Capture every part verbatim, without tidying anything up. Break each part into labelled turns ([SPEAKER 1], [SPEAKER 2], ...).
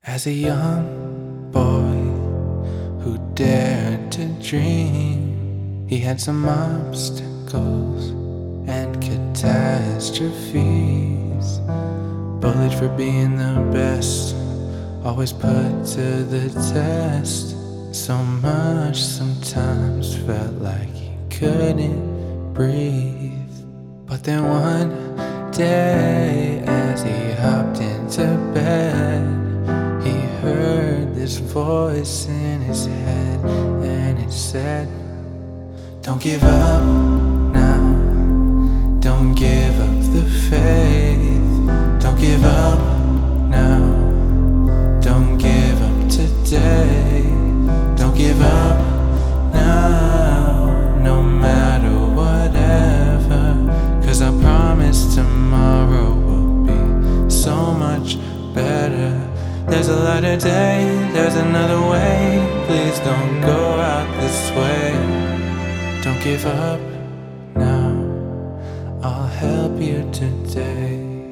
[SPEAKER 1] As a young boy who dared to dream, he had some obstacles and catastrophes. Bullied for being the best, always put to the test. So much sometimes felt like he couldn't breathe. But then one day, as he hopped into bed, he heard this voice in his head, and it said, "Don't give up now, don't give up the faith. Don't give up now, don't give up today. Don't give up now, no matter whatever, 'cause I promise tomorrow will be so much better. There's a lighter day, there's another way. Please don't go out this way. Don't give up now, I'll help you today."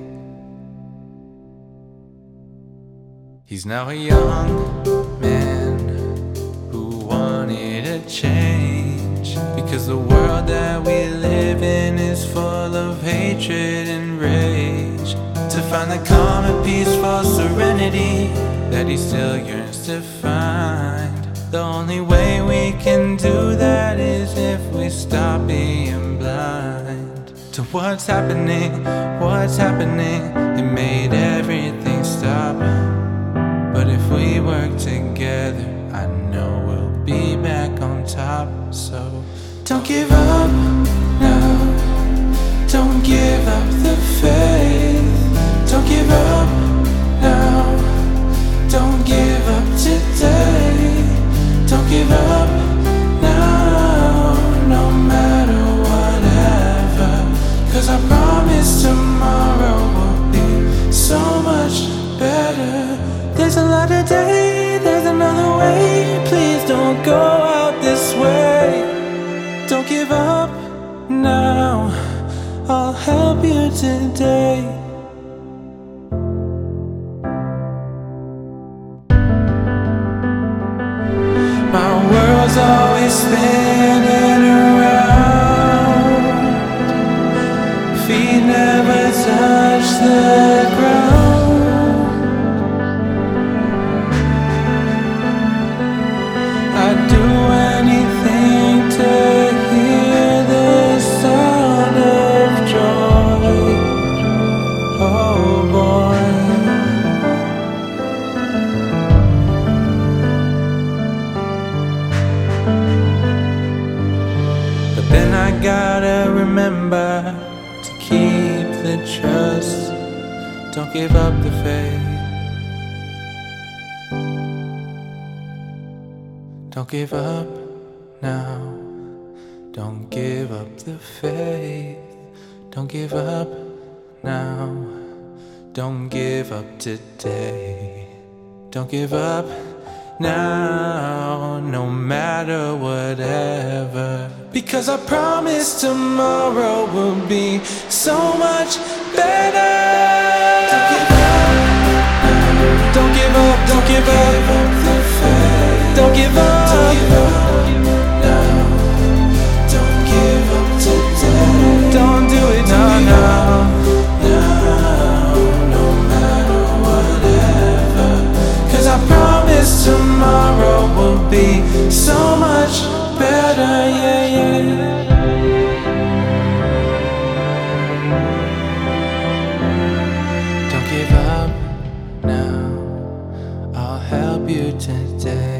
[SPEAKER 1] He's now a young man who wanted a change, because the world that we live in is full of hatred and rage. To find the calm and peaceful serenity that he still yearns to find. The only way we can do that is if we stop being blind to what's happening, what's happening. It made everything stop. But if we work together, I know we'll be back on top. So don't give up now, don't give up the faith. Don't give up now, don't give up today. Don't give up now, no matter whatever, 'cause I promise tomorrow will be so much better. There's a lighter day, there's another way. Please don't go out this way. Don't give up now, I'll help you today. My world's always spinning around, feet never touch the ground. I'd do anything to hear the sound of joy. Oh boy. But then I gotta remember to keep the trust. Don't give up the faith. Don't give up now, don't give up the faith. Don't give up now, don't give up today. Don't give up now, no matter whatever, because I promise tomorrow will be so much better. Don't give up now, don't give up, don't give up the faith. Don't give up, don't give up now, don't give up today. Don't do it now, now, now, no matter whatever, 'cause I promise tomorrow will be so much better, yeah, yeah. Don't give up now, I'll help you today.